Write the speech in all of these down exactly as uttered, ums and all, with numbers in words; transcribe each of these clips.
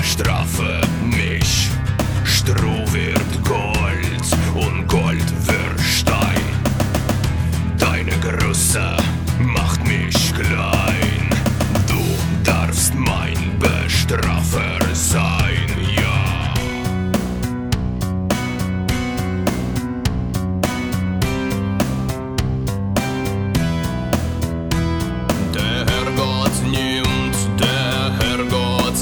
bestrafe mich. Stroh wird Gold und Gold wird Stein. Deine Größe macht mich klein. Du darfst mein Bestrafer sein, ja. Der Herrgott nimmt, der Herrgott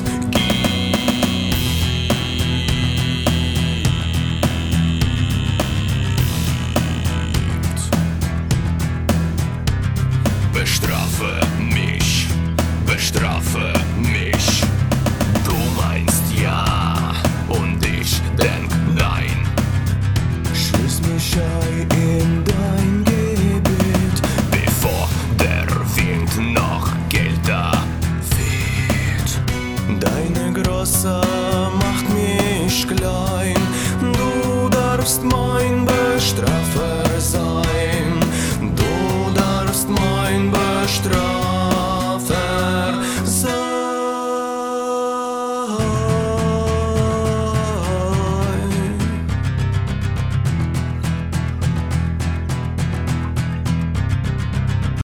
bestrafe mich, bestrafe mich. Du meinst ja und ich denk nein. Schließ mich ein in dein Gebiet, Bevor der Wind noch kälter weht. deine Größe macht mich klein. Du darfst mein Bestrafer sein, du darfst mein Bestrafer